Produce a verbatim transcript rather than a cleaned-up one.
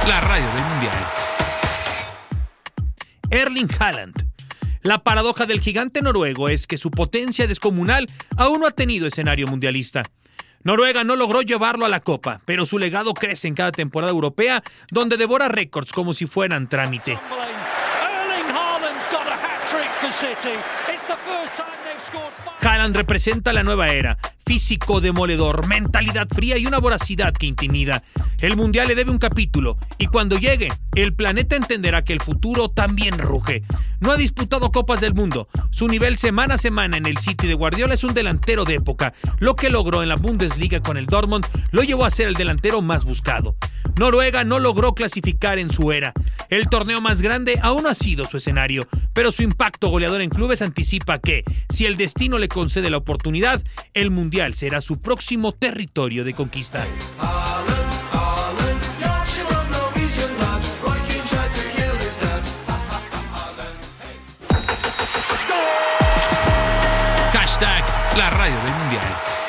la radio del Mundial. Erling Haaland. La paradoja del gigante noruego es que su potencia descomunal aún no ha tenido escenario mundialista. Noruega no logró llevarlo a la Copa, pero su legado crece en cada temporada europea, donde devora récords como si fueran trámite. Haaland representa la nueva era, físico demoledor, mentalidad fría y una voracidad que intimida. El Mundial le debe un capítulo, y cuando llegue, el planeta entenderá que el futuro también ruge. No ha disputado Copas del Mundo. Su nivel semana a semana en el City de Guardiola es un delantero de época. Lo que logró en la Bundesliga con el Dortmund lo llevó a ser el delantero más buscado. Noruega no logró clasificar en su era. El torneo más grande aún no ha sido su escenario, pero su impacto goleador en clubes anticipa que, si el destino le concede la oportunidad, el Mundial será su próximo territorio de conquista. Hashtag la radio del Mundial.